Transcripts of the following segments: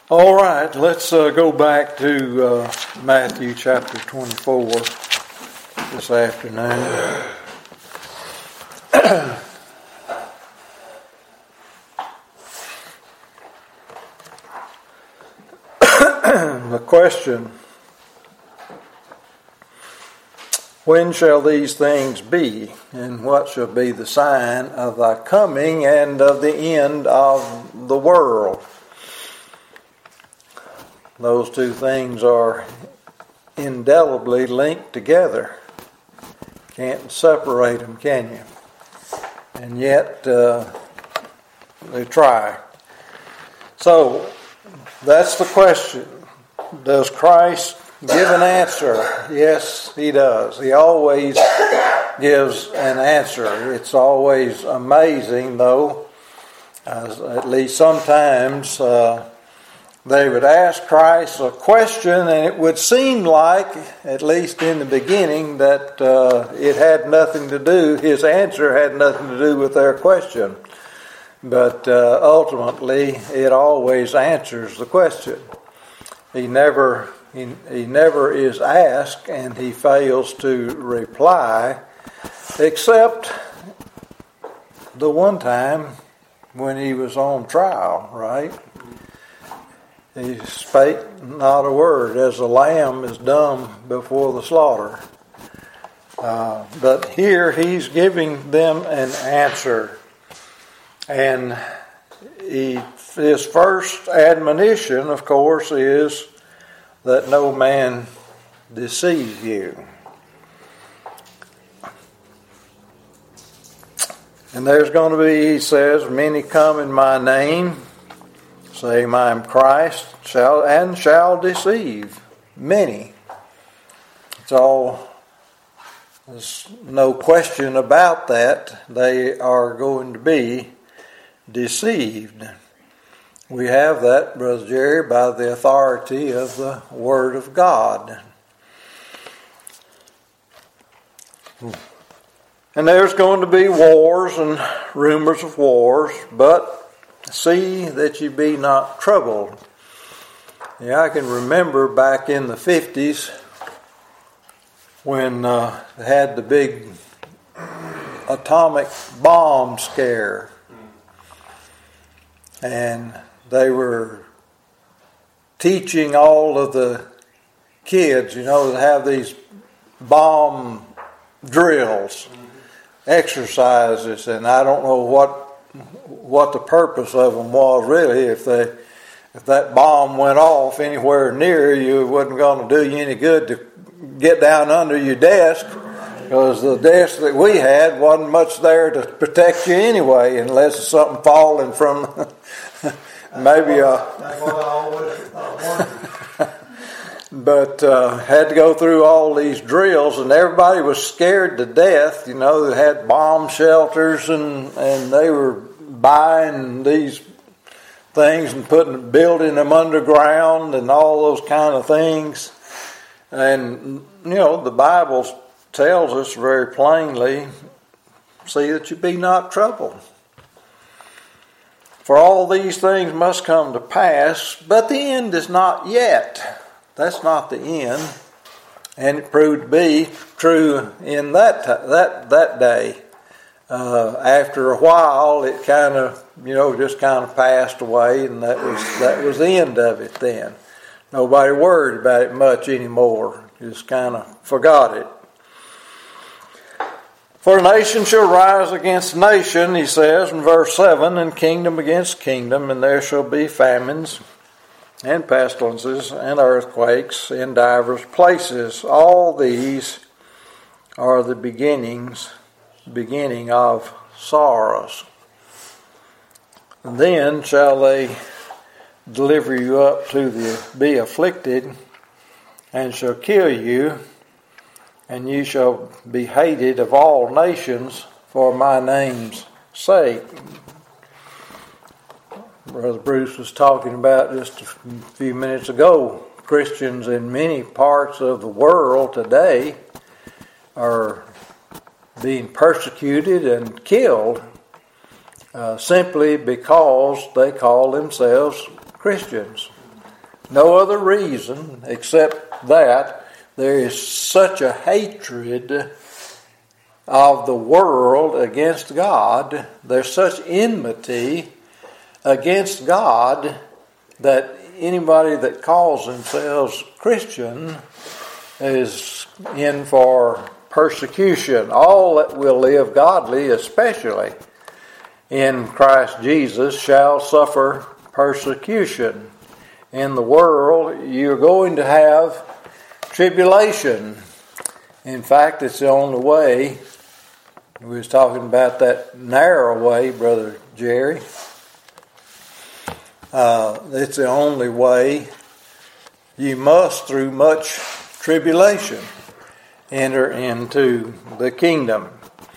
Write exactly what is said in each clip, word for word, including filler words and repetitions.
All right, let's uh, go back to uh, Matthew chapter twenty-four this afternoon. The question, when shall these things be, and what shall be the sign of thy coming and of the end of the world? Those two things are indelibly linked together. Can't separate them, can you? And yet, uh, they try. So, that's the question. Does Christ give an answer? Yes, He does. He always gives an answer. It's always amazing, though, as at least sometimes, uh, they would ask Christ a question, and it would seem like, at least in the beginning, that uh, it had nothing to do, his answer had nothing to do with their question. But uh, ultimately, it always answers the question. He never, he, he never is asked, and he fails to reply, except the one time when he was on trial, right? He spake not a word, as a lamb is dumb before the slaughter. Uh, but here he's giving them an answer. And he, his first admonition, of course, is that no man deceive you. And there's going to be, he says, many come in my name, saying, I am Christ, shall and shall deceive many. It's all, there's no question about that. They are going to be deceived. We have that, Brother Jerry, by the authority of the Word of God. And there's going to be wars and rumors of wars, but see that you be not troubled. Yeah, I can remember back in the fifties when uh, they had the big atomic bomb scare. And they were teaching all of the kids, you know, to have these bomb drills, exercises, and I don't know what what the purpose of them was really. If they, if that bomb went off anywhere near you, it wasn't going to do you any good to get down under your desk, because the desk that we had wasn't much there to protect you anyway, unless it's something falling from maybe a. But uh, had to go through all these drills, and everybody was scared to death. You know, they had bomb shelters, and, and they were buying these things and putting, building them underground, and all those kind of things. And you know, the Bible tells us very plainly, "See that you be not troubled. For all these things must come to pass, but the end is not yet." That's not the end, and it proved to be true in that t- that that day. Uh, after a while, it kind of, you know, just kind of passed away, and that was that was the end of it. Then nobody worried about it much anymore; just kind of forgot it. For nation shall rise against nation, he says in verse seven, and kingdom against kingdom, and there shall be famines and pestilences and earthquakes in divers places. All these are the beginnings, beginning of sorrows. And then shall they deliver you up to the be afflicted, and shall kill you, and you shall be hated of all nations for my name's sake. Brother Bruce was talking about just a few minutes ago. Christians in many parts of the world today are being persecuted and killed uh, simply because they call themselves Christians. No other reason except that there is such a hatred of the world against God. There's such enmity against God that anybody that calls themselves Christian is in for persecution. All that will live godly, especially in Christ Jesus, shall suffer persecution. In the world, you're going to have tribulation. In fact, it's the only way. We was talking about that narrow way, Brother Jerry. Uh, it's the only way. You must, through much tribulation, enter into the kingdom.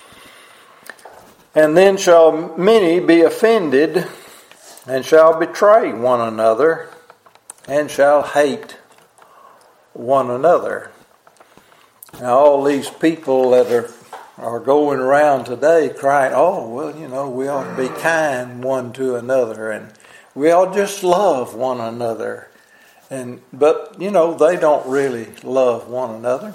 And then shall many be offended, and shall betray one another, and shall hate one another. Now, all these people that are, are going around today crying, oh, well, you know, we ought to be kind one to another, and we ought to just love one another. And but, you know, they don't really love one another.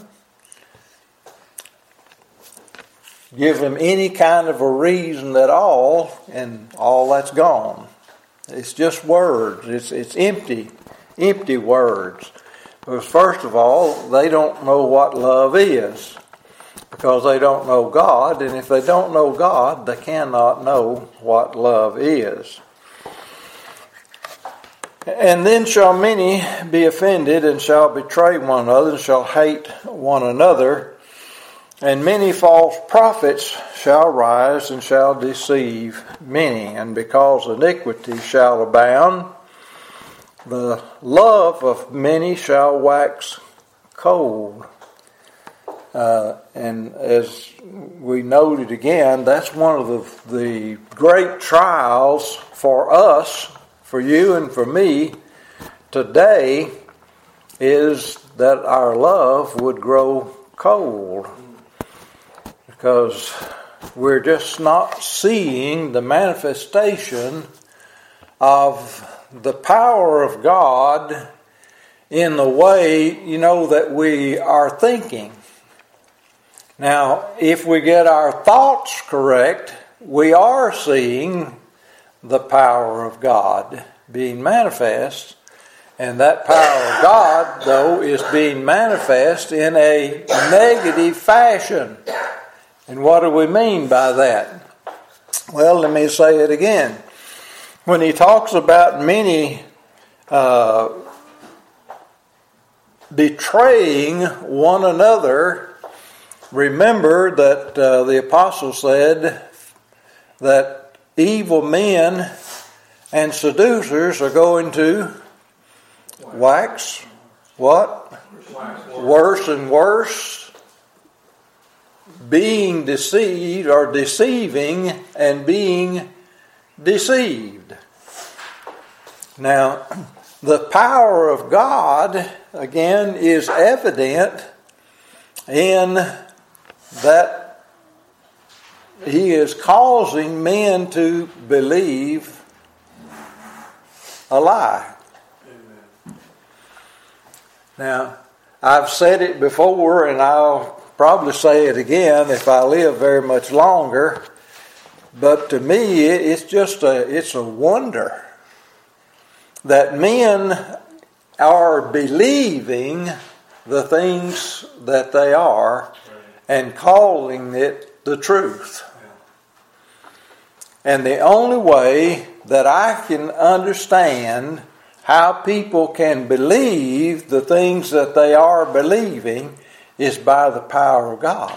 Give them any kind of a reason at all, and all that's gone. It's just words. It's it's empty, empty words. Because first of all, they don't know what love is, because they don't know God, and if they don't know God, they cannot know what love is. And then shall many be offended, and shall betray one another, and shall hate one another. And many false prophets shall rise, and shall deceive many. And because iniquity shall abound, the love of many shall wax cold. Uh, and as we noted again, that's one of the, the great trials for us, for you and for me today, is that our love would grow cold. Because we're just not seeing the manifestation of the power of God in the way, you know, that we are thinking. Now, if we get our thoughts correct, we are seeing the power of God being manifest. And that power of God, though, is being manifest in a negative fashion. And what do we mean by that? Well, let me say it again. When he talks about many uh, betraying one another, remember that uh, the apostle said that evil men and seducers are going to wax, what? Worse and worse. Being deceived, or deceiving and being deceived. Now, the power of God, again, is evident in that He is causing men to believe a lie. Amen. Now, I've said it before, and I'll probably say it again if I live very much longer, but to me it's just a it's a wonder that men are believing the things that they are and calling it the truth. And the only way that I can understand how people can believe the things that they are believing is by the power of God.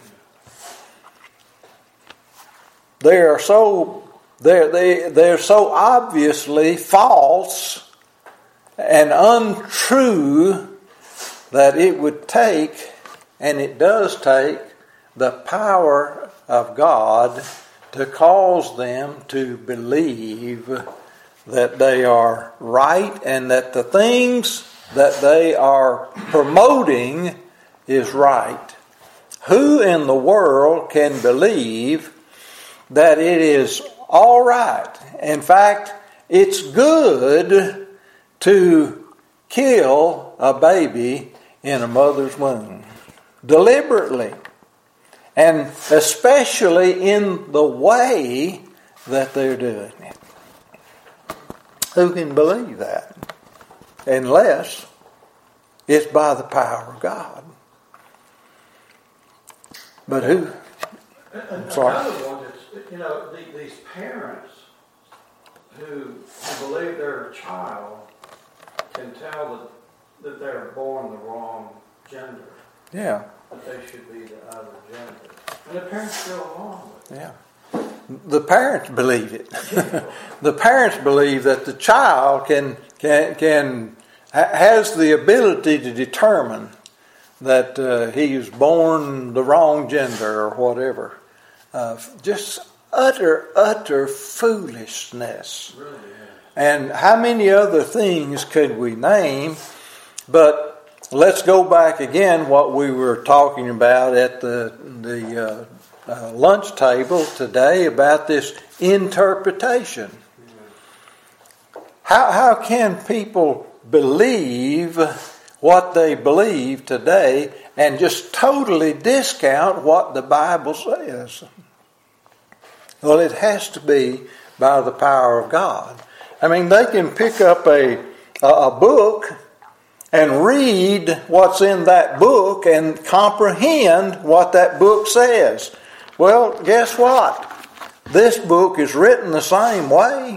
They are so they're, they they're so obviously false and untrue that it would take, and it does take, the power of God to cause them to believe that they are right and that the things that they are promoting is right. Who in the world can believe that it is all right? In fact, it's good to kill a baby in a mother's womb. Deliberately. And especially in the way that they're doing it. Who can believe that? Unless it's by the power of God. But who? I'm sorry. Another one is, you know, the, these parents who believe their child can tell that, that they're born the wrong gender. Yeah. That they should be the other gender. And the parents go along with it. Yeah. The parents believe it. The parents believe that the child can can can has the ability to determine that uh, he is born the wrong gender or whatever. Uh, just utter utter foolishness. Really, yeah. And how many other things could we name? But let's go back again what we were talking about at the the. Uh, Uh, lunch table today about this interpretation. How how can people believe what they believe today and just totally discount what the Bible says? Well, it has to be by the power of God. I mean, they can pick up a a book and read what's in that book and comprehend what that book says. Well, guess what? This book is written the same way.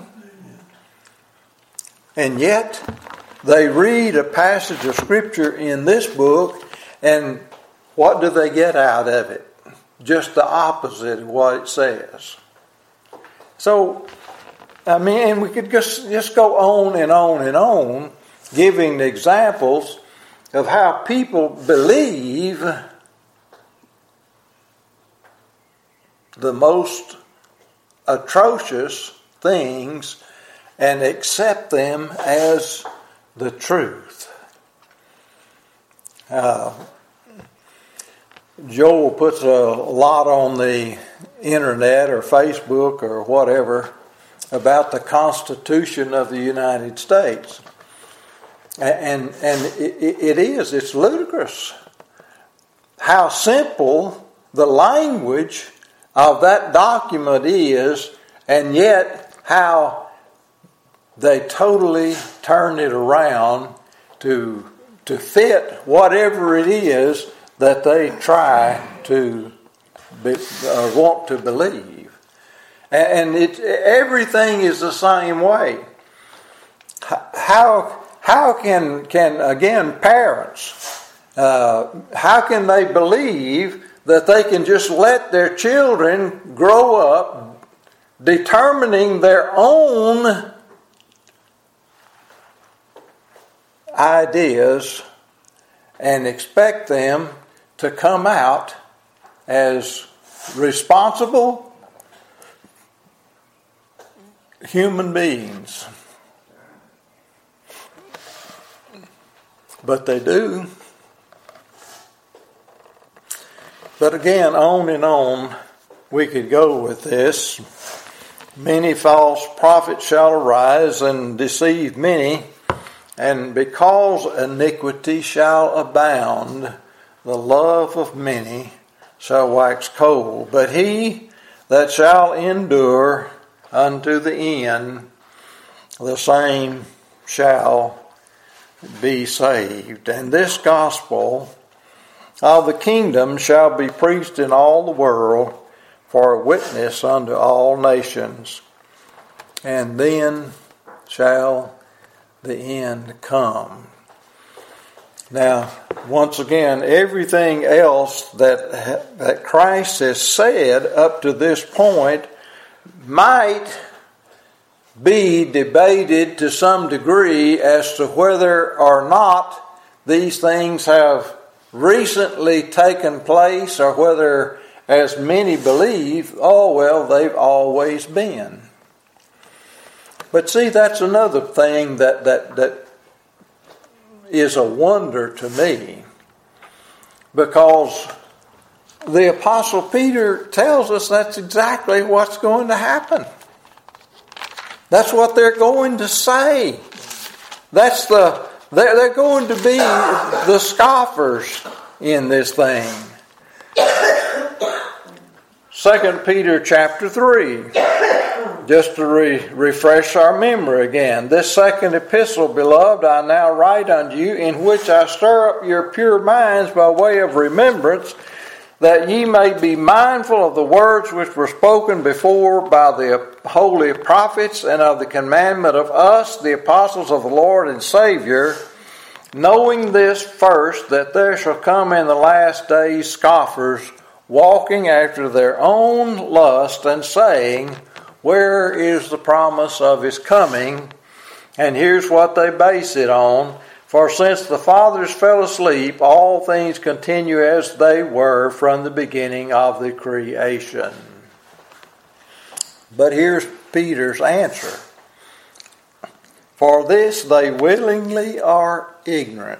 And yet, they read a passage of Scripture in this book, and what do they get out of it? Just the opposite of what it says. So, I mean, and we could just, just go on and on and on, giving examples of how people believe the most atrocious things and accept them as the truth. Uh, Joel puts a lot on the internet or Facebook or whatever about the Constitution of the United States. And, and it, it is, it's ludicrous how simple the language of that document is, and yet how they totally turn it around to to fit whatever it is that they try to be, uh, want to believe, and it everything is the same way. How how can can again parents uh, how can they believe that they can just let their children grow up determining their own ideas and expect them to come out as responsible human beings? But they do. But again, on and on we could go with this. Many false prophets shall arise and deceive many, and because iniquity shall abound, the love of many shall wax cold. But he that shall endure unto the end, the same shall be saved. And this gospel of the kingdom shall be preached in all the world for a witness unto all nations, and then shall the end come. Now, once again, everything else that that Christ has said up to this point might be debated to some degree as to whether or not these things have recently taken place, or whether, as many believe, oh well, they've always been. But see, that's another thing that that that is a wonder to me, because the Apostle Peter tells us that's exactly what's going to happen. That's what they're going to say. That's the They're, they're going to be the scoffers in this thing. Second Peter chapter three. Just to re- refresh our memory again. This second epistle, beloved, I now write unto you, in which I stir up your pure minds by way of remembrance, that ye may be mindful of the words which were spoken before by the holy prophets, and of the commandment of us, the apostles of the Lord and Savior, knowing this first, that there shall come in the last days scoffers, walking after their own lust, and saying, where is the promise of his coming? And here's what they base it on. For since the fathers fell asleep, all things continue as they were from the beginning of the creation. But here's Peter's answer. For this they willingly are ignorant.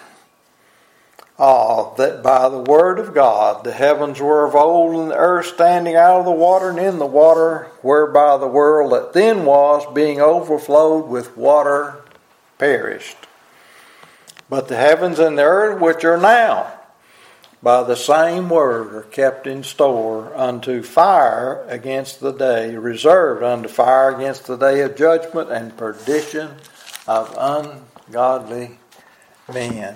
Ah, that by the word of God the heavens were of old, and the earth standing out of the water and in the water, whereby the world that then was, being overflowed with water, perished. But the heavens and the earth which are now, by the same word, are kept in store unto fire against the day, reserved unto fire against the day of judgment and perdition of ungodly men.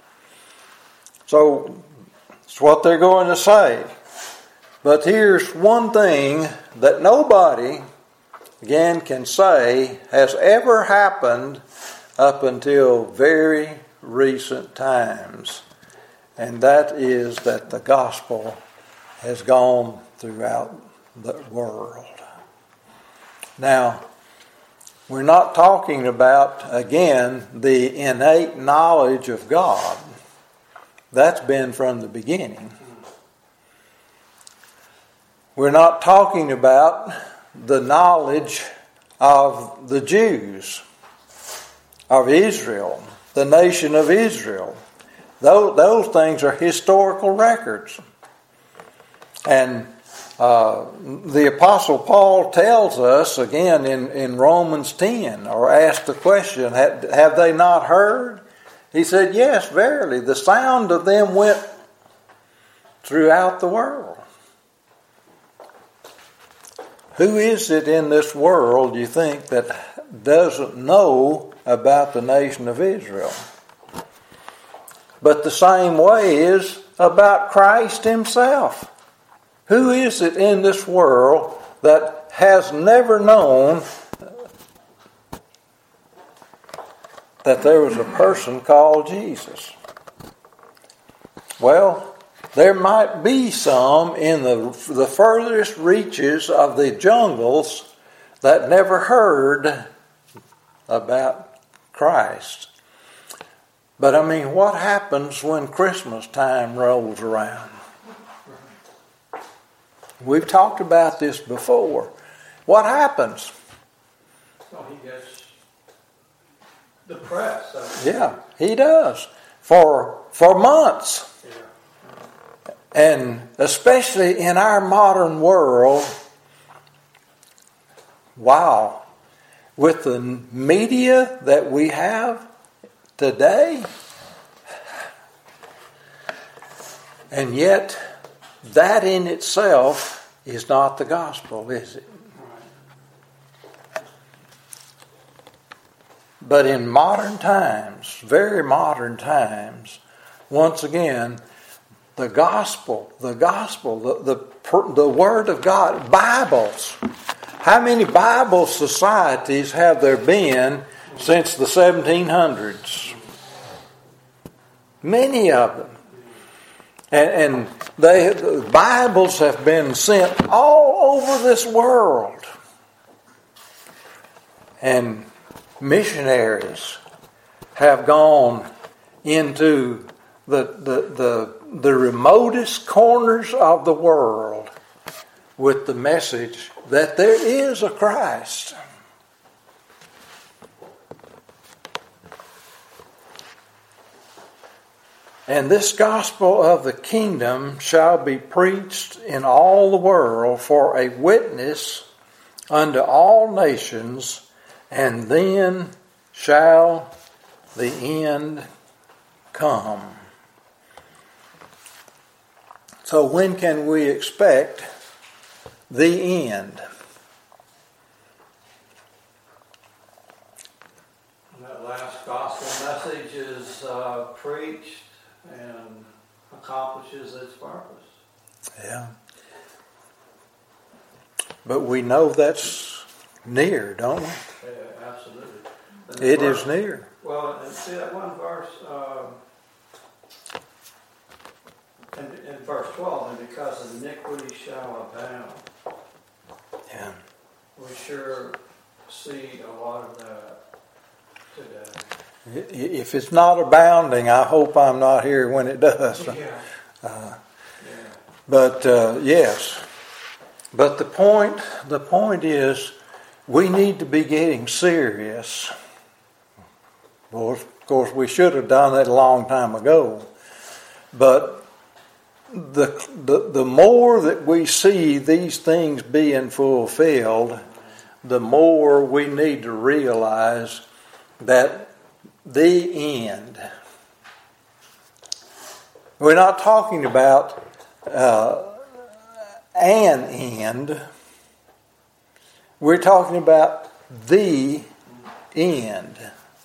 So, it's what they're going to say. But here's one thing that nobody, again, can say has ever happened up until very recent times. And that is that the gospel has gone throughout the world. Now, we're not talking about, again, the innate knowledge of God. That's been from the beginning. We're not talking about the knowledge of the Jews, of Israel, the nation of Israel. Those, those things are historical records. And uh, the Apostle Paul tells us, again in, in Romans ten, or asked the question, have, have they not heard? He said, yes, verily, the sound of them went throughout the world. Who is it in this world, you think, that doesn't know about the nation of Israel? But the same way is about Christ himself. Who is it in this world that has never known that there was a person called Jesus? Well, there might be some in the, the furthest reaches of the jungles that never heard about Christ. But I mean, what happens when Christmas time rolls around? We've talked about this before. What happens? Well, he gets depressed. I mean. Yeah, he does. For for months. Yeah. And especially in our modern world, wow, with the media that we have today, and yet that in itself is not the gospel, is it? But in modern times, very modern times, once again, the gospel, the gospel, the, the, the Word of God, Bibles. How many Bible societies have there been since the seventeen hundreds? Many of them. And, and they, the Bibles have been sent all over this world. And missionaries have gone into the, the, the, the remotest corners of the world with the message that there is a Christ. And this gospel of the kingdom shall be preached in all the world for a witness unto all nations, and then shall the end come. So when can we expect the end? That last gospel message is uh, preached and accomplishes its purpose. Yeah. But we know that's near, don't we? Yeah, absolutely. And It verse, is near. Well, and see that one verse, uh, in, in verse twelve, and because iniquity shall abound. Yeah. We sure see a lot of that today. If it's not abounding, I hope I'm not here when it does. Yeah. Uh, yeah. But uh, yes. But the point, the point is, we need to be getting serious. Well, of course, we should have done that a long time ago. But the the the more that we see these things being fulfilled, the more we need to realize that the end. We're not talking about uh, an end. We're talking about the end.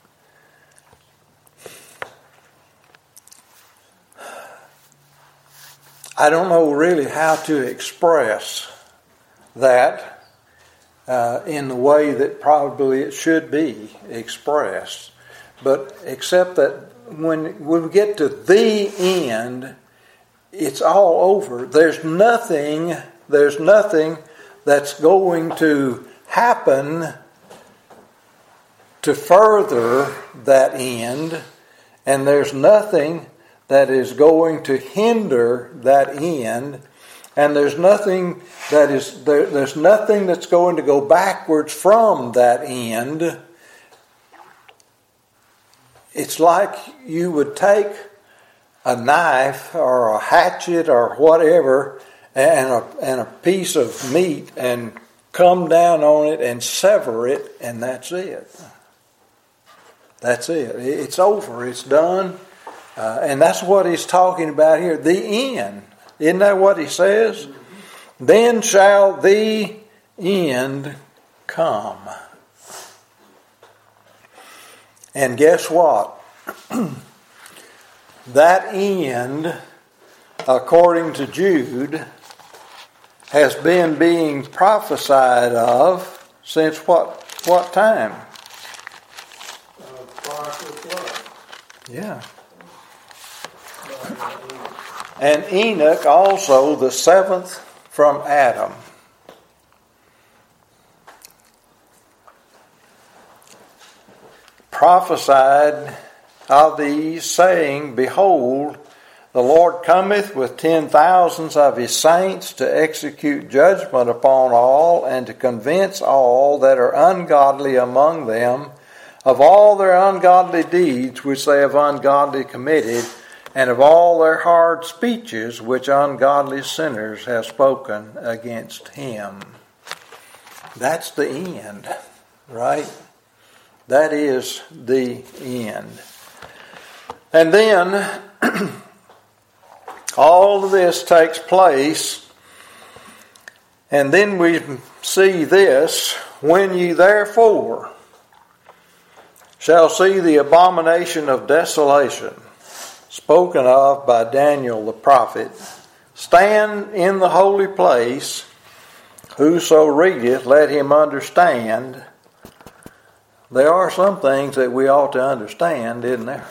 I don't know really how to express that uh, in the way that probably it should be expressed. But except that when we get to the end, it's all over. There's nothing, there's nothing that's going to happen to further that end, and there's nothing that is going to hinder that end, and there's nothing that is there, there's nothing that's going to go backwards from that end. It's like you would take a knife or a hatchet or whatever and a, and a piece of meat and come down on it and sever it, and that's it. That's it. It's over. It's done. Uh, and that's what he's talking about here. The end. Isn't that what he says? Mm-hmm. Then shall the end come. And guess what? That end, according to Jude, has been being prophesied of since what what time? Uh, prior to the flood. Yeah. And Enoch also, the seventh from Adam. Prophesied of these, saying, Behold, the Lord cometh with ten thousands of his saints to execute judgment upon all, and to convince all that are ungodly among them of all their ungodly deeds which they have ungodly committed, and of all their hard speeches which ungodly sinners have spoken against him. That's the end, right? That is the end. And then all of this takes place, and then we see this, when ye therefore shall see the abomination of desolation, spoken of by Daniel the prophet, stand in the holy place, whoso readeth, let him understand. There are some things that we ought to understand, isn't there?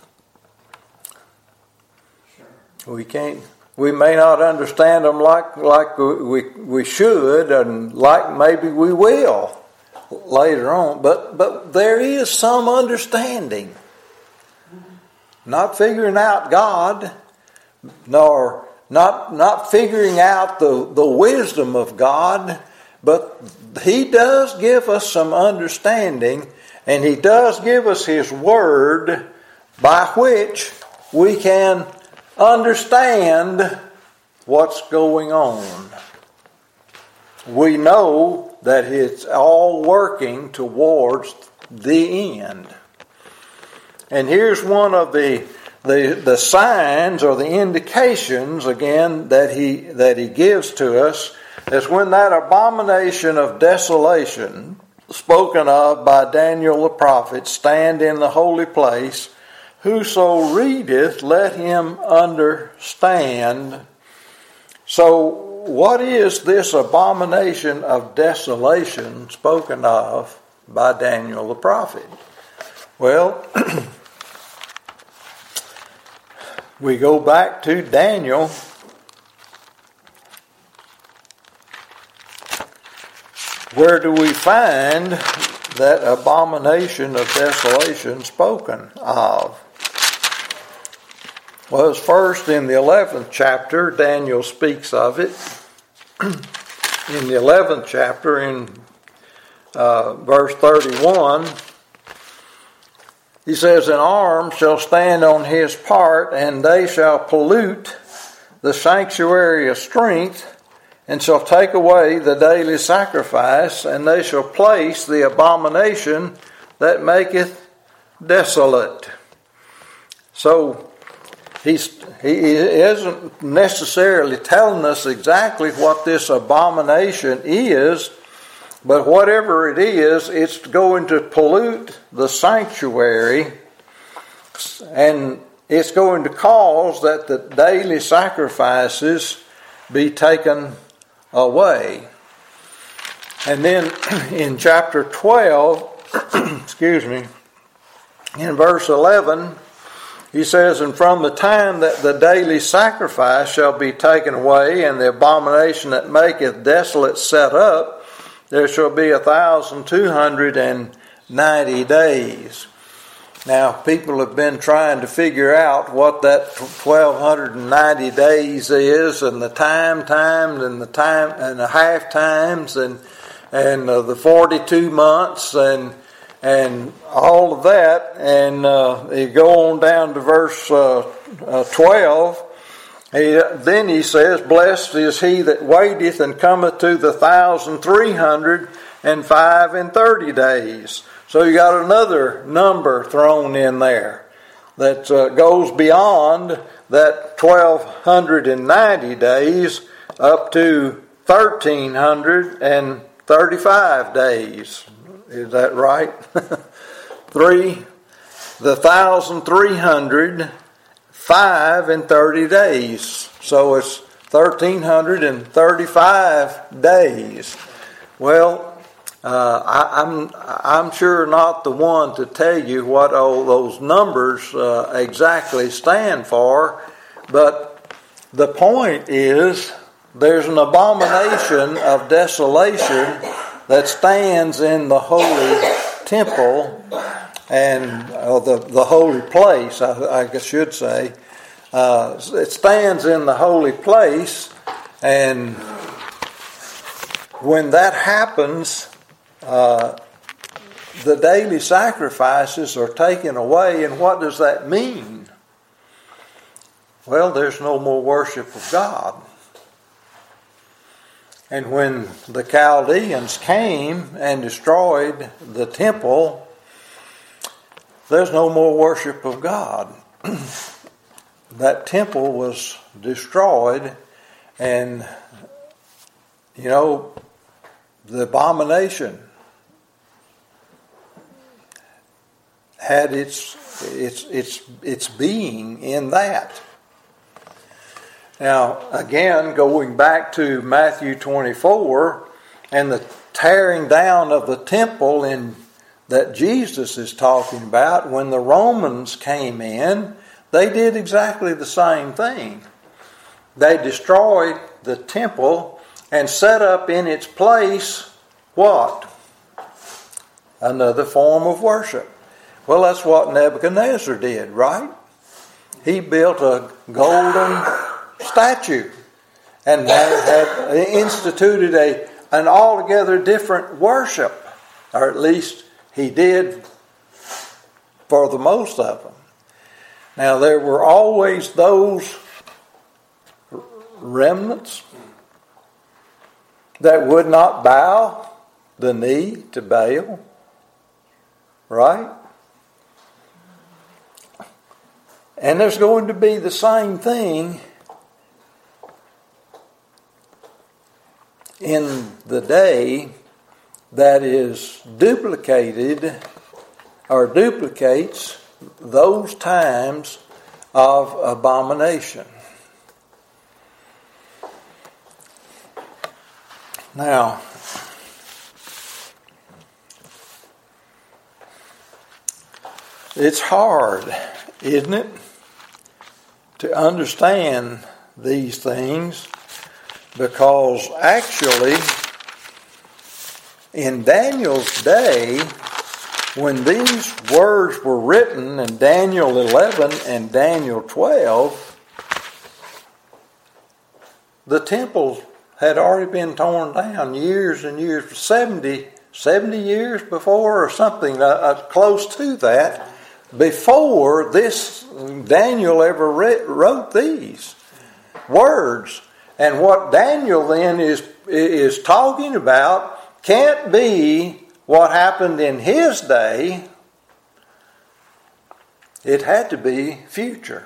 Sure. We can't. We may not understand them like like we we should, and like maybe we will later on. But but there is some understanding. Not figuring out God, nor not not figuring out the, the wisdom of God, but he does give us some understanding, and he does give us his word by which we can understand what's going on. We know that it's all working towards the end. And here's one of the the the signs or the indications again that he that he gives to us is when that abomination of desolation spoken of by Daniel the prophet stand in the holy place. Whoso readeth, let him understand. So what is this abomination of desolation spoken of by Daniel the prophet? Well, we go back to Daniel. Where do we find that abomination of desolation spoken of? Well, it's first in the eleventh chapter, Daniel speaks of it. In the eleventh chapter, in uh, verse thirty-one, he says, "An arm shall stand on his part, and they shall pollute the sanctuary of strength, and shall take away the daily sacrifice, and they shall place the abomination that maketh desolate." So, He's, he isn't necessarily telling us exactly what this abomination is, but whatever it is, it's going to pollute the sanctuary, and it's going to cause that the daily sacrifices be taken away. And then in chapter twelve, excuse me, in verse eleven, he says, "And from the time that the daily sacrifice shall be taken away, and the abomination that maketh desolate set up, there shall be a thousand two hundred and ninety days." Now, people have been trying to figure out what that twelve ninety days is, and the time times, and the time and the half times, and and uh, the forty-two months, and and all of that, and uh, you go on down to verse uh, uh, twelve. He, then he says, "Blessed is he that waiteth and cometh to the thousand three hundred and five and thirty days." So you got another number thrown in there that uh, goes beyond that twelve ninety days up to thirteen thirty-five days. Is that right? Three, the thousand three hundred five and thirty days. So it's thirteen thirty-five days. Well, uh, I, I'm I'm sure not the one to tell you what all those numbers uh, exactly stand for, but the point is there's an abomination of desolation that stands in the holy temple and uh, the the holy place, I, I should say. Uh, it stands in the holy place, and when that happens, uh, the daily sacrifices are taken away. And what does that mean? Well, there's no more worship of God. And when the Chaldeans came and destroyed the temple, there's no more worship of God. That temple was destroyed, and, you know, the abomination had its its its its being in that. Now, again, going back to Matthew twenty-four and the tearing down of the temple in that Jesus is talking about, when the Romans came in, they did exactly the same thing. They destroyed the temple and set up in its place what? Another form of worship. Well, that's what Nebuchadnezzar did, right? He built a golden statue and had, had instituted a an altogether different worship, or at least he did for the most of them. Now, there were always those remnants that would not bow the knee to Baal, right? And there's going to be the same thing in the day that is duplicated or duplicates those times of abomination. Now, it's hard, isn't it, to understand these things, because actually in Daniel's day, when these words were written in Daniel eleven and Daniel twelve, the temple had already been torn down years and years, seventy, seventy years before, or something uh, close to that, before this Daniel ever re- wrote these words. And what Daniel then is is talking about can't be what happened in his day. It had to be future.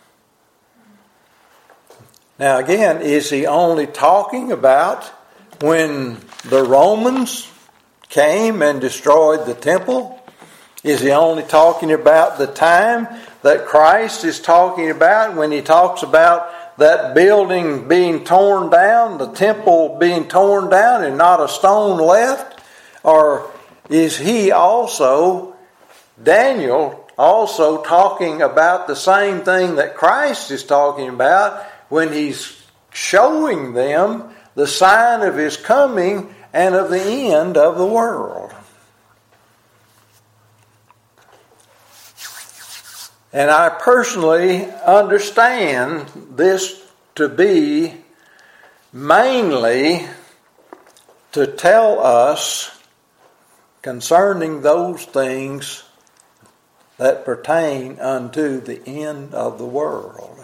Now again, is he only talking about when the Romans came and destroyed the temple? Is he only talking about the time that Christ is talking about when he talks about that building being torn down, the temple being torn down and not a stone left? Or is he also, Daniel, also talking about the same thing that Christ is talking about when he's showing them the sign of his coming and of the end of the world? And I personally understand this to be mainly to tell us concerning those things that pertain unto the end of the world.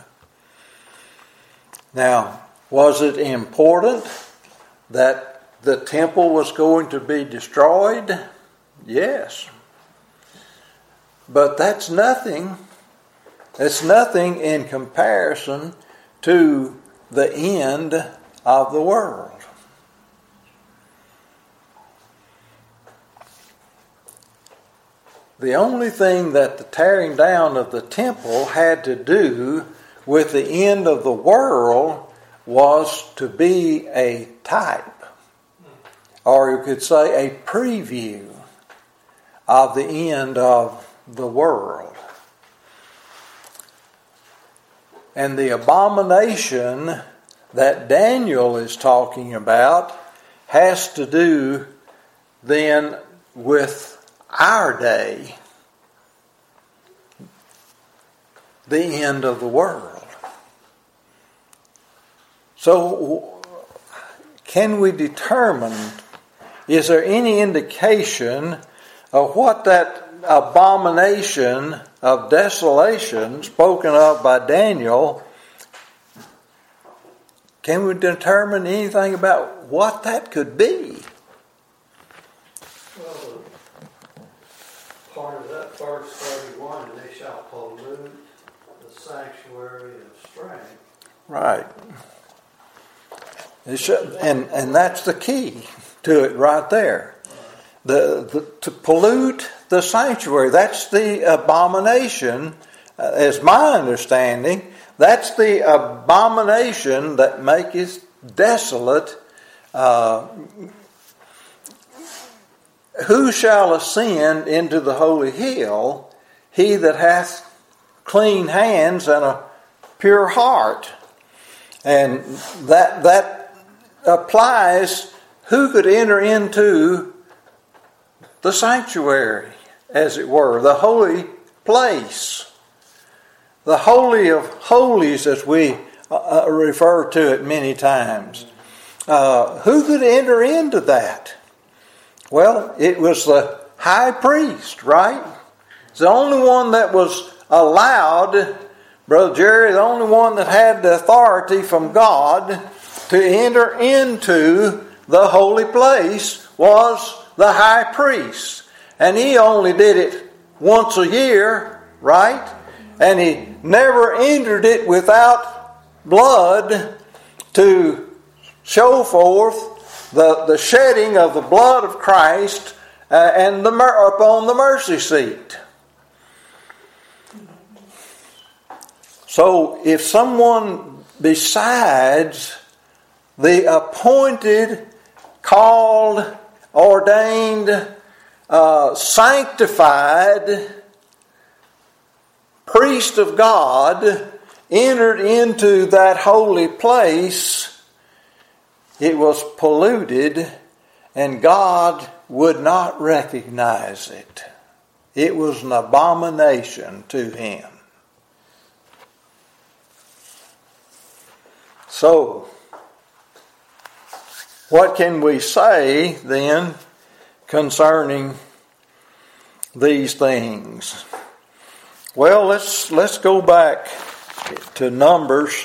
Now, was it important that the temple was going to be destroyed? Yes. But that's nothing. It's nothing in comparison to the end of the world. The only thing that the tearing down of the temple had to do with the end of the world was to be a type, or you could say a preview of the end of the world. And the abomination that Daniel is talking about has to do then with our day, the end of the world. So, can we determine, is there any indication of what that abomination of desolation spoken of by Daniel, can we determine anything about what that could be? Well, part of that verse thirty-one, and they shall pollute the sanctuary of strength. Right. It should, and, and that's the key to it right there. The, the to pollute the sanctuary, that's the abomination, uh, as my understanding, that's the abomination that maketh desolate. Uh, who shall ascend into the holy hill? He that hath clean hands and a pure heart. And that that applies, who could enter into the sanctuary, as it were, the holy place, the holy of holies, as we uh, refer to it many times. Uh, who could enter into that? Well, it was the high priest, right? It's the only one that was allowed, Brother Jerry, the only one that had the authority from God to enter into the holy place was the high priest. And he only did it once a year, right? And he never entered it without blood to show forth the, the shedding of the blood of Christ uh, and the upon the mercy seat. So if someone besides the appointed, called, ordained, uh, sanctified priest of God entered into that holy place, it was polluted and God would not recognize it. It was an abomination to him. So, what can we say then concerning these things? Well, let's let's go back to Numbers,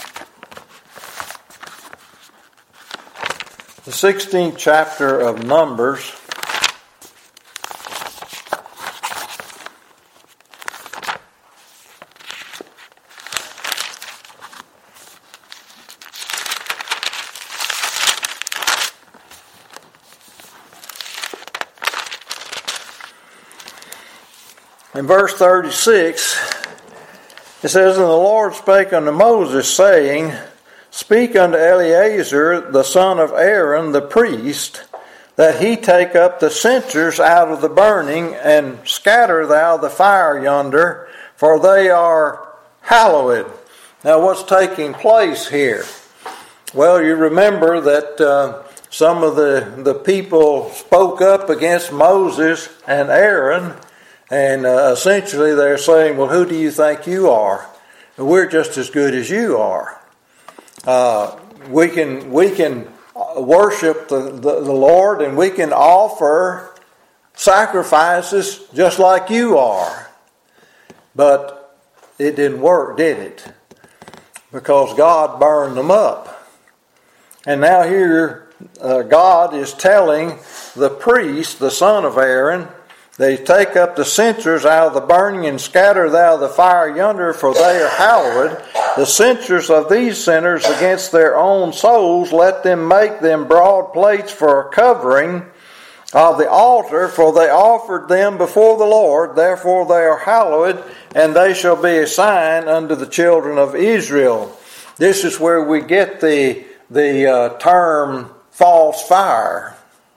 the sixteenth chapter of Numbers. In verse thirty-six, it says, And the Lord spake unto Moses, saying, Speak unto Eleazar, the son of Aaron, the priest, that he take up the censers out of the burning, and scatter thou the fire yonder, for they are hallowed. Now what's taking place here? Well, you remember that uh, some of the, the people spoke up against Moses and Aaron, and uh, essentially they're saying, well, who do you think you are? We're just as good as you are. Uh, we can we can worship the, the, the Lord, and we can offer sacrifices just like you are. But it didn't work, did it? Because God burned them up. And now here uh, God is telling the priest, the son of Aaron, they take up the censers out of the burning, and scatter thou the fire yonder, for they are hallowed. The censers of these sinners against their own souls, let them make them broad plates for a covering of the altar, for they offered them before the Lord. Therefore they are hallowed, and they shall be a sign unto the children of Israel. This is where we get the, the uh, term false fire.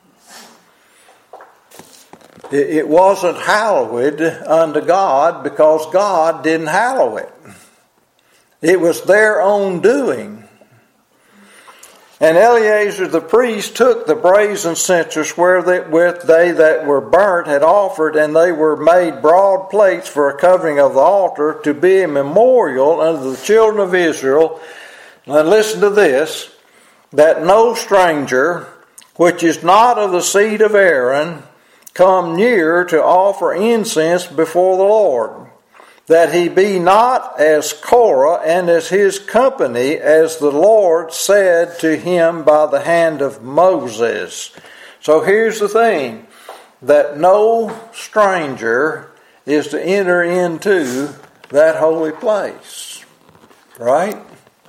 It wasn't hallowed unto God because God didn't hallow it. It was their own doing. And Eleazar the priest took the brazen censers wherewith they that were burnt had offered, and they were made broad plates for a covering of the altar, to be a memorial unto the children of Israel. Now listen to this, that no stranger, which is not of the seed of Aaron, come near to offer incense before the Lord, that he be not as Korah and as his company, as the Lord said to him by the hand of Moses. So here's the thing, that no stranger is to enter into that holy place. Right?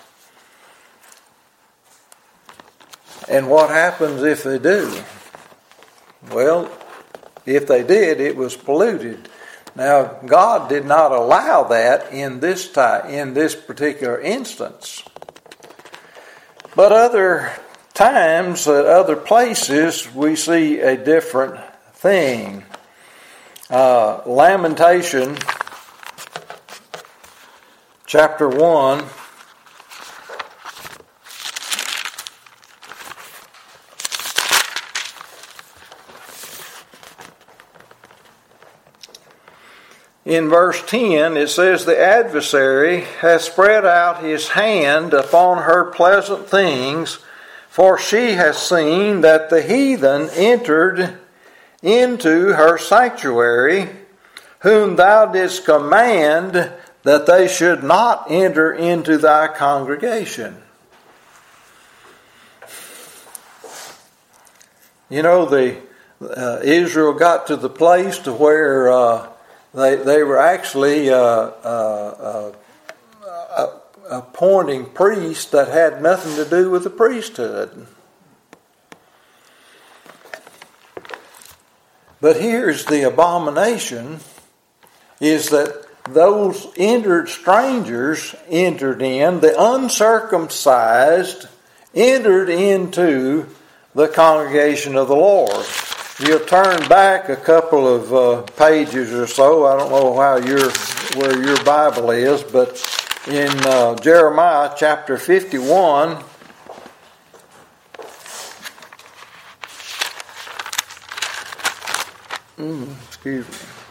And what happens if they do? Well, if they did, it was polluted. Now, God did not allow that in this time, in this particular instance. But other times, at other places, we see a different thing. Uh, Lamentation, chapter one. In verse ten, it says, The adversary hath spread out his hand upon her pleasant things, for she hath seen that the heathen entered into her sanctuary, whom thou didst command that they should not enter into thy congregation. You know, the uh, Israel got to the place to where uh, they they were actually uh, uh, uh, appointing priests that had nothing to do with the priesthood. But here's the abomination, is that those entered strangers entered in, the uncircumcised entered into the congregation of the Lord. You'll turn back a couple of uh, pages or so. I don't know how your where your Bible is, but in uh, Jeremiah chapter fifty-one, mm, excuse me.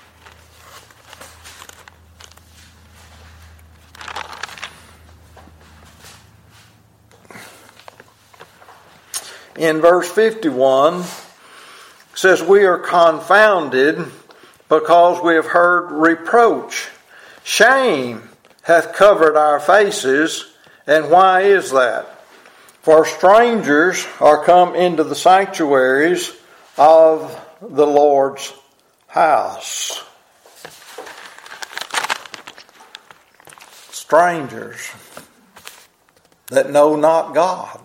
In verse fifty-one, it says, "We are confounded because we have heard reproach. Shame hath covered our faces, and why is that? For strangers are come into the sanctuaries of the Lord's house." Strangers that know not God.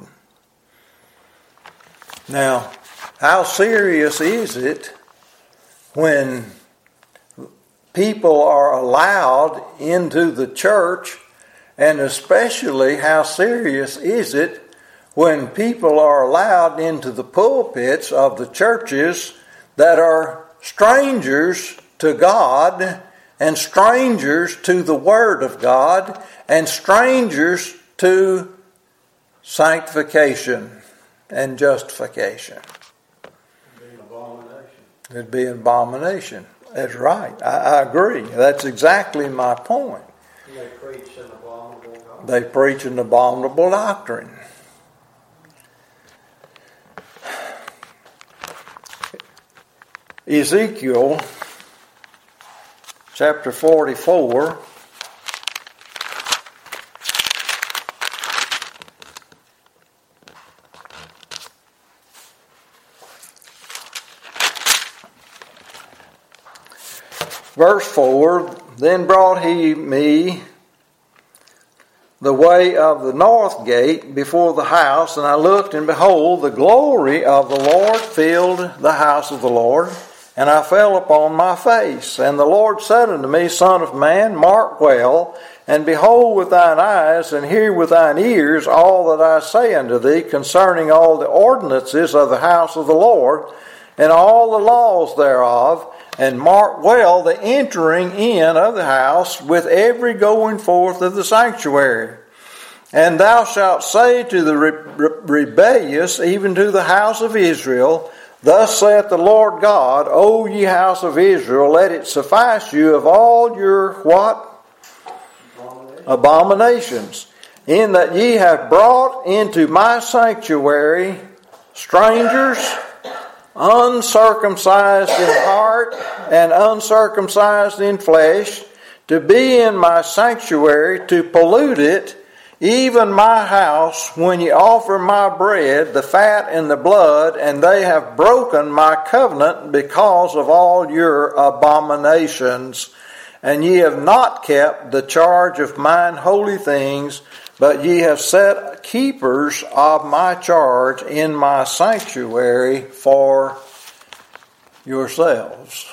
Now, how serious is it when people are allowed into the church, and especially how serious is it when people are allowed into the pulpits of the churches that are strangers to God and strangers to the Word of God and strangers to sanctification and justification? It'd be an abomination. It'd be an abomination. That's right. I, I agree. That's exactly my point. And they preach an abominable doctrine. They preach an abominable doctrine. Ezekiel chapter forty-four. Verse four, "Then brought he me the way of the north gate before the house, and I looked, and behold, the glory of the Lord filled the house of the Lord. And I fell upon my face. And the Lord said unto me, Son of man, mark well, and behold with thine eyes, and hear with thine ears all that I say unto thee concerning all the ordinances of the house of the Lord, and all the laws thereof. And mark well the entering in of the house with every going forth of the sanctuary. And thou shalt say to the re- rebellious, even to the house of Israel, Thus saith the Lord God, O ye house of Israel, let it suffice you of all your what? Abominations. Abominations, in that ye have brought into my sanctuary strangers, uncircumcised in heart and uncircumcised in flesh, to be in my sanctuary, to pollute it, even my house, when ye offer my bread, the fat and the blood, and they have broken my covenant because of all your abominations. And ye have not kept the charge of mine holy things, but ye have set keepers of my charge in my sanctuary for yourselves."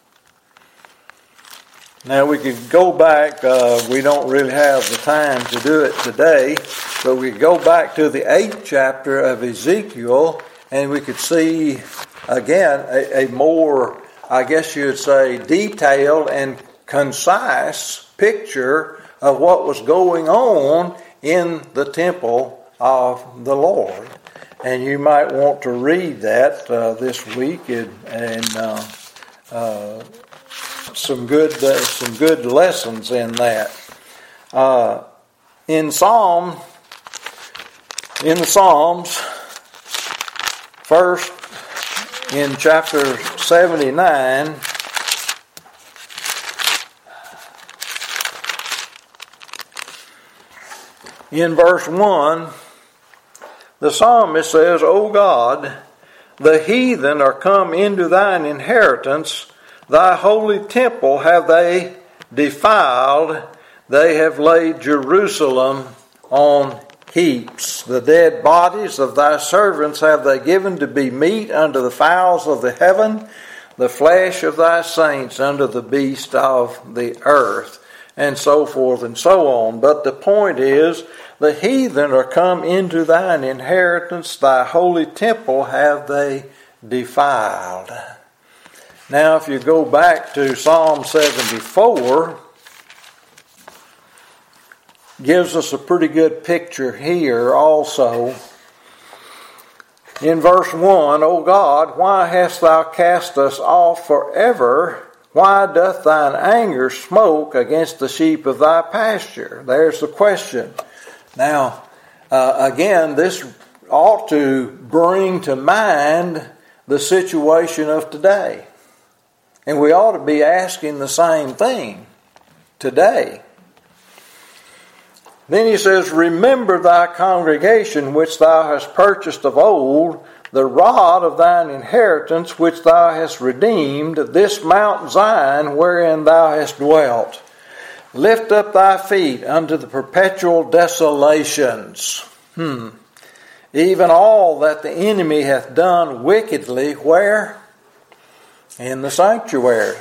Now we could go back, uh, we don't really have the time to do it today, but we could go back to the eighth chapter of Ezekiel, and we could see, again, a, a more, I guess you would say, detailed and concise picture of what was going on in the temple of the Lord. And you might want to read that uh, this week, and, and uh, uh, some good uh, some good lessons in that. Uh, in Psalm, in the Psalms, first in chapter seventy-nine. In verse one, the psalmist says, O God, the heathen are come into thine inheritance, Thy holy temple have they defiled. They have laid Jerusalem on heaps. The dead bodies of thy servants have they given to be meat unto the fowls of the heaven, the flesh of thy saints unto the beasts of the earth, and so forth and so on. But the point is, the heathen are come into thine inheritance, thy holy temple have they defiled. Now if you go back to Psalm seventy-four, gives us a pretty good picture here also. In verse one, O God, why hast thou cast us off forever? Why doth thine anger smoke against the sheep of thy pasture? There's the question. Now, uh, again, this ought to bring to mind the situation of today. And we ought to be asking the same thing today. Then he says, remember thy congregation which thou hast purchased of old, the rod of thine inheritance which thou hast redeemed, this Mount Zion wherein thou hast dwelt. Lift up thy feet unto the perpetual desolations. Hmm. Even all that the enemy hath done wickedly, where? In the sanctuary.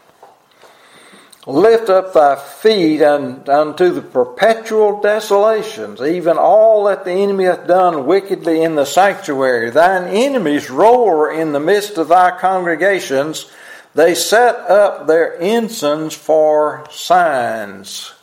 Lift up thy feet unto the perpetual desolations, even all that the enemy hath done wickedly in the sanctuary. Thine enemies roar in the midst of thy congregations. They set up their ensigns for signs.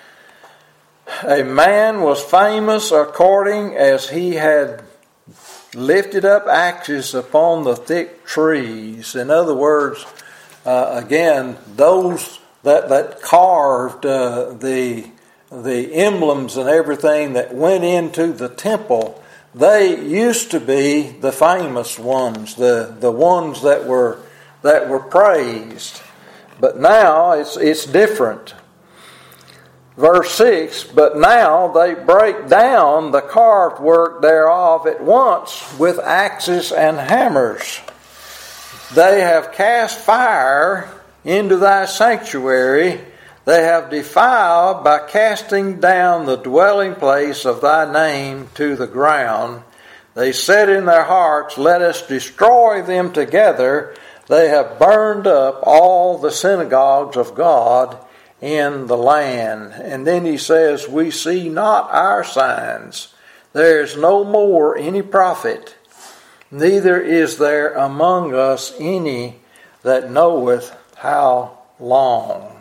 A man was famous according as he had lifted up axes upon the thick trees. In other words, uh, again, those that that carved uh, the the emblems and everything that went into the temple, they used to be the famous ones, the the ones that were that were praised. But now it's it's different. Verse six, but now they break down the carved work thereof at once with axes and hammers. They have cast fire into thy sanctuary. They have defiled by casting down the dwelling place of thy name to the ground. They said in their hearts, let us destroy them together. They have burned up all the synagogues of God in the land. And then he says, we see not our signs. There is no more any prophet, neither is there among us any that knoweth how long.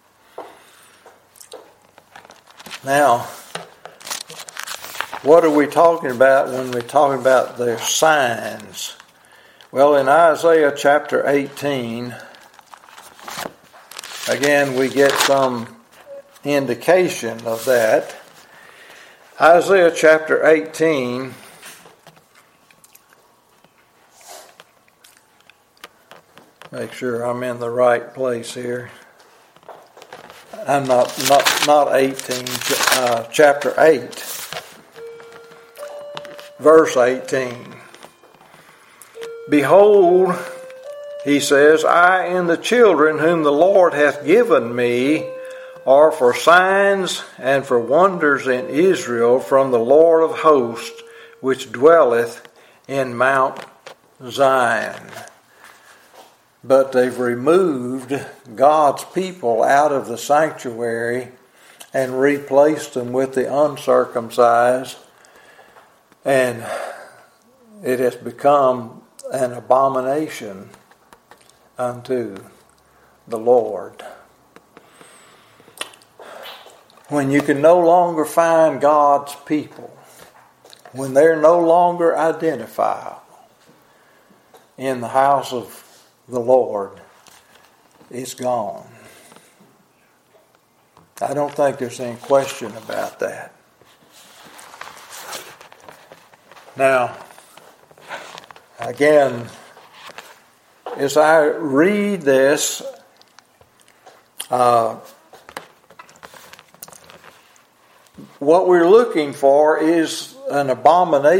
Now, what are we talking about when we're talking about their signs? Well, in Isaiah chapter eighteen, again we get some indication of that. Isaiah chapter eighteen, make sure I'm in the right place here. I'm not not not eighteen. Uh, chapter eight, verse eighteen. Behold, he says, I and the children whom the Lord hath given me are for signs and for wonders in Israel from the Lord of hosts, which dwelleth in Mount Zion. But they've removed God's people out of the sanctuary and replaced them with the uncircumcised, and it has become an abomination unto the Lord. When you can no longer find God's people, when they're no longer identifiable in the house of the Lord, it's gone. I don't think there's any question about that. Now, again, as I read this, uh, what we're looking for is an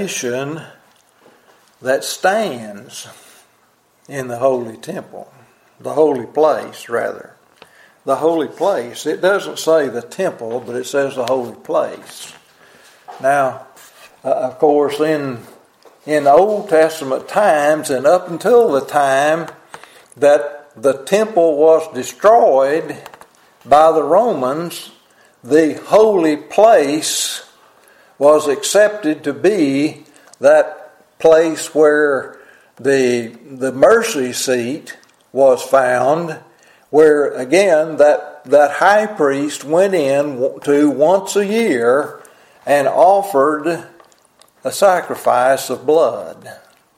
abomination that stands in the holy temple. the holy place, rather. The holy place. It doesn't say the temple, but it says the holy place. Now, uh, of course, in in Old Testament times and up until the time that the temple was destroyed by the Romans, the holy place was accepted to be that place where the the mercy seat was found, where again that, that high priest went in to once a year and offered a sacrifice of blood.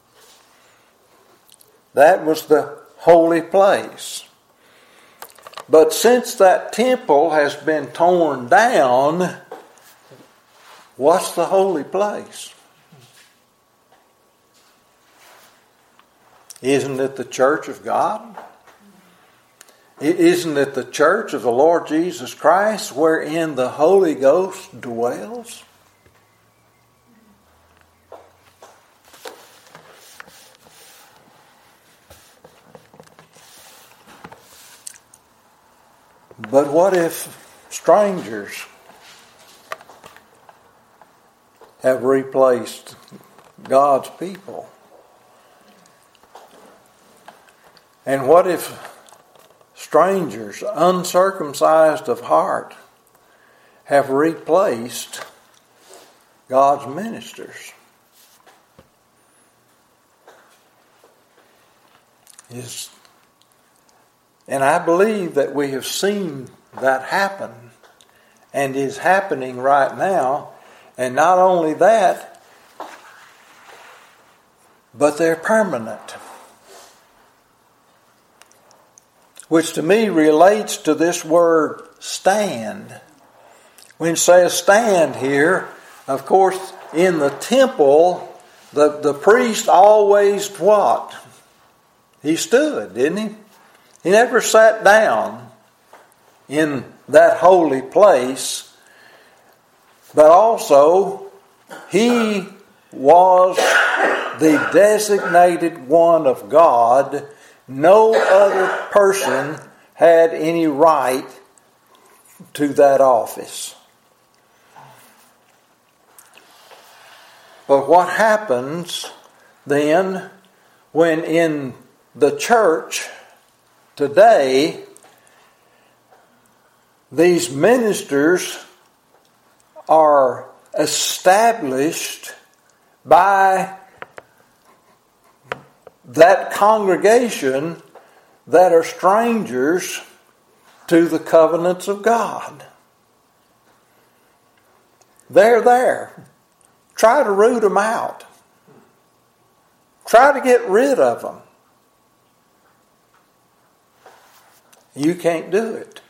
That was the holy place. But since that temple has been torn down, what's the holy place? Isn't it the church of God? Isn't it the church of the Lord Jesus Christ wherein the Holy Ghost dwells? But what if strangers have replaced God's people? And what if strangers, uncircumcised of heart, have replaced God's ministers? Is And I believe that we have seen that happen and is happening right now. And not only that, but they're permanent. Which to me relates to this word stand. When it says stand here, of course, in the temple, the, the priest always what? He stood, didn't he? He never sat down in that holy place, but also he was the designated one of God. No other person had any right to that office. But what happens then when in the church today, these ministers are established by that congregation that are strangers to the covenants of God? They're there. Try to root them out. Try to get rid of them. You can't do it.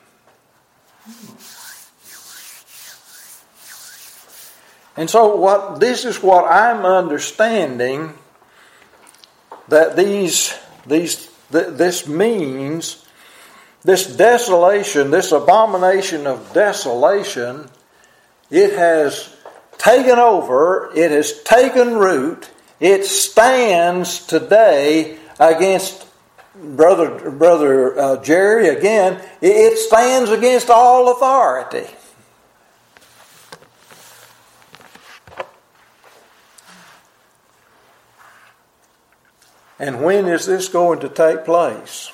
And so what this is what I'm understanding that these these th- this means, this desolation, this abomination of desolation, it has taken over, it has taken root, it stands today against Brother Brother uh, Jerry, again, it stands against all authority. And when is this going to take place?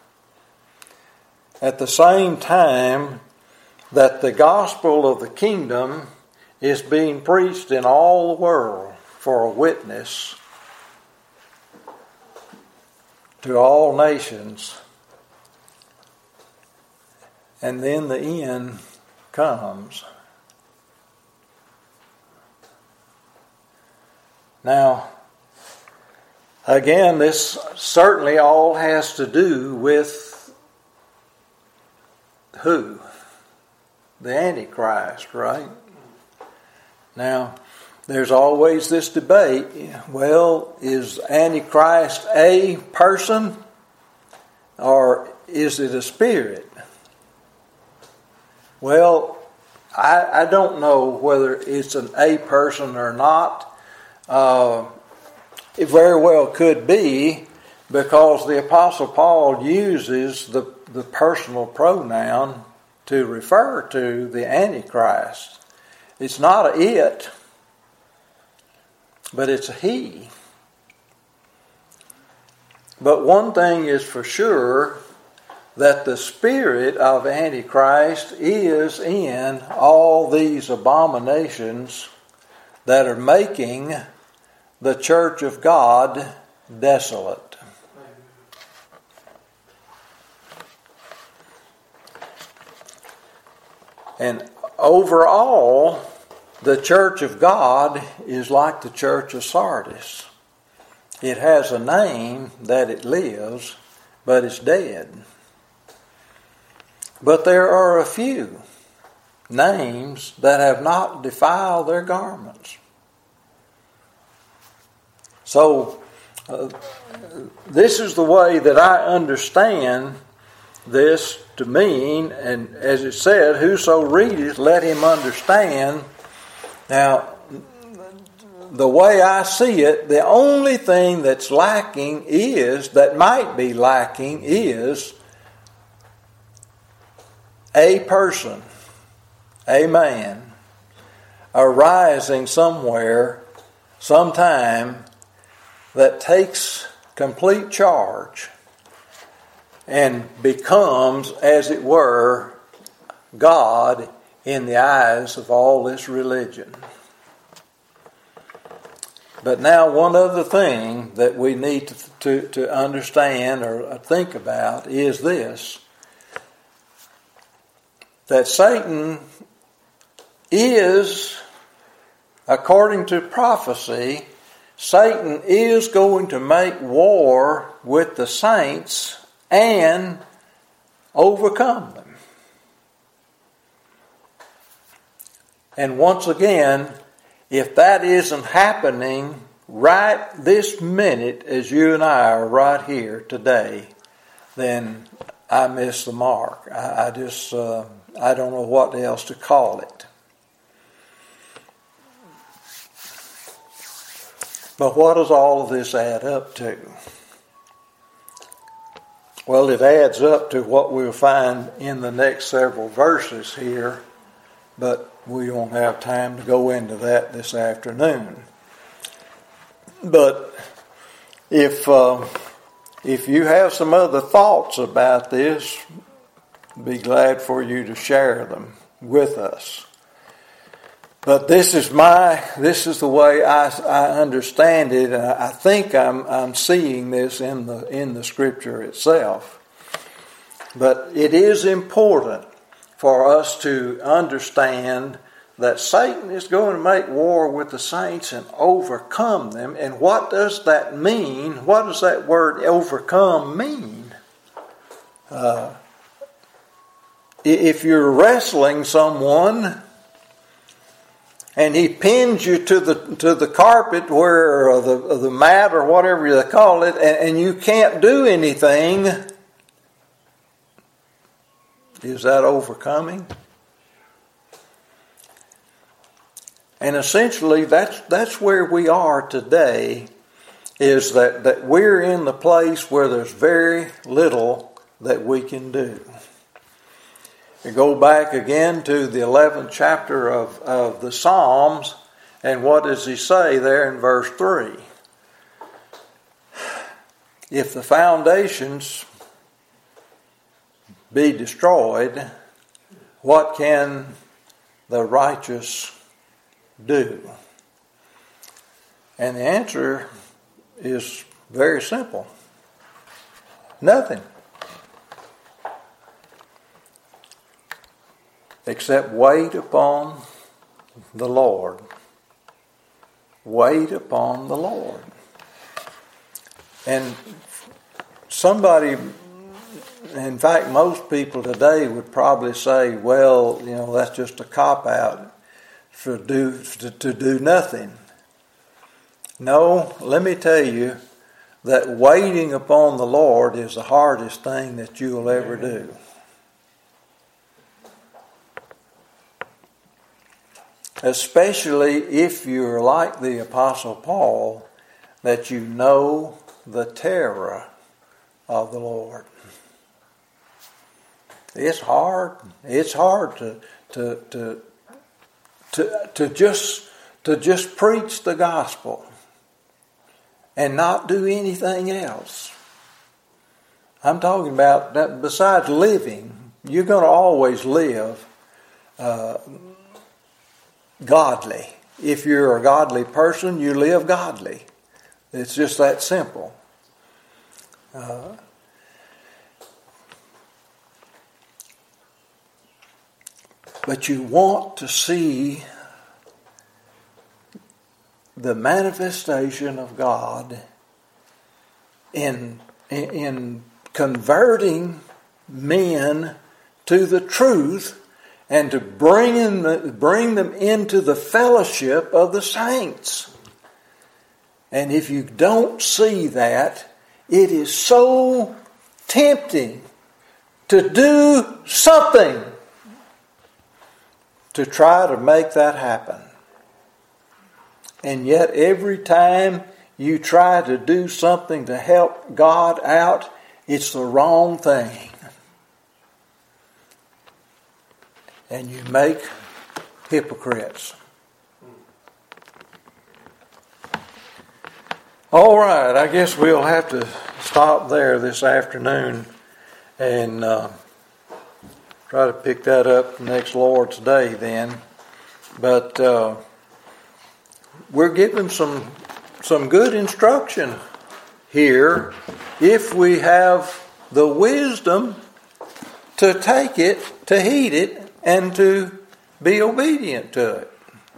At the same time that the gospel of the kingdom is being preached in all the world for a witness to all nations, and then the end comes. Now, again, this certainly all has to do with who? The Antichrist, right? Now, there's always this debate. Well, is Antichrist a person or is it a spirit? Well, I, I don't know whether it's an a person or not. Uh, it very well could be because the Apostle Paul uses the, the personal pronoun to refer to the Antichrist. It's not a it, but it's a he. But one thing is for sure, that the spirit of Antichrist is in all these abominations that are making the church of God desolate. And overall, the church of God is like the church of Sardis. It has a name that it lives, but it's dead. But there are a few names that have not defiled their garments. So, uh, this is the way that I understand this to mean, and as it said, whoso readeth, let him understand. Now, the way I see it, the only thing that's lacking is, that might be lacking, is a person, a man, arising somewhere, sometime, that takes complete charge and becomes, as it were, God in the eyes of all this religion. But now one other thing that we need to, to, to understand or think about is this, that Satan is, according to prophecy, Satan is going to make war with the saints and overcome them. And once again, if that isn't happening right this minute as you and I are right here today, then I miss the mark. I, I just, uh, I don't know what else to call it. But what does all of this add up to? Well, it adds up to what we'll find in the next several verses here, but we won't have time to go into that this afternoon. But if uh, if you have some other thoughts about this, be glad for you to share them with us. But this is my this is the way I, I understand it, and I think I'm I'm seeing this in the in the Scripture itself. But it is important for us to understand that Satan is going to make war with the saints and overcome them. And what does that mean? What does that word overcome mean? Uh, if you're wrestling someone and he pins you to the to the carpet where or the or the mat or whatever they call it, and, and you can't do anything, is that overcoming? And essentially, that's that's where we are today, is that, that we're in the place where there's very little that we can do. We go back again to the eleventh chapter of, of the Psalms, and what does he say there in verse three? If the foundations be destroyed, what can the righteous do? And the answer is very simple. Nothing. Except wait upon the Lord. Wait upon the Lord. And somebody, in fact, most people today would probably say, well, you know, that's just a cop-out for do, to, to do nothing. No, let me tell you that waiting upon the Lord is the hardest thing that you will ever do. Especially if you're like the Apostle Paul, that you know the terror of the Lord. It's hard. It's hard to to to to to just to just preach the gospel and not do anything else. I'm talking about that. Besides living, you're going to always live uh, godly. If you're a godly person, you live godly. It's just that simple. Uh, but you want to see the manifestation of God in, in, in converting men to the truth and to bring, in, bring them into the fellowship of the saints. And if you don't see that, it is so tempting to do something to try to make that happen. And yet every time you try to do something to help God out, it's the wrong thing. And you make hypocrites. All right, I guess we'll have to stop there this afternoon and uh, try to pick that up next Lord's Day then. But uh, we're given some some good instruction here if we have the wisdom to take it, to heed it, and to be obedient to it.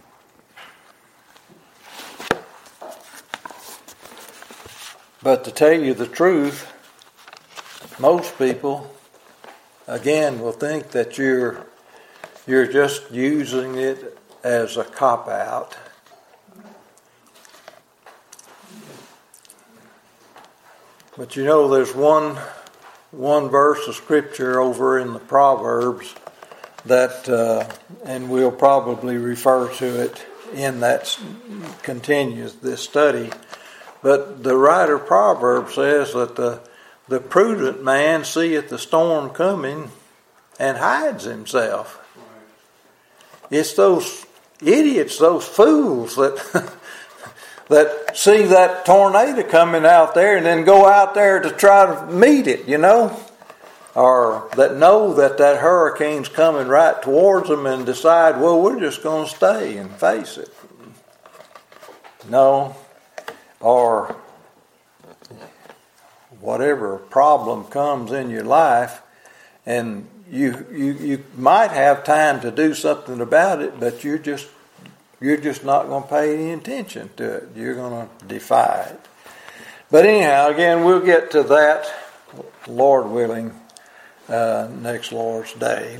But to tell you the truth, most people, again, will think that you're you're just using it as a cop-out. But you know, there's one one verse of Scripture over in the Proverbs that, uh, and we'll probably refer to it in that continues this study. But the writer of Proverbs says that the the prudent man seeth the storm coming and hides himself. It's those idiots, those fools that that see that tornado coming out there and then go out there to try to meet it, you know, or that know that that hurricane's coming right towards them and decide, well, we're just going to stay and face it. No. Or whatever problem comes in your life, and you, you you might have time to do something about it, but you're just you're just not going to pay any attention to it. You're going to defy it. But anyhow, again, we'll get to that, Lord willing, uh, next Lord's Day.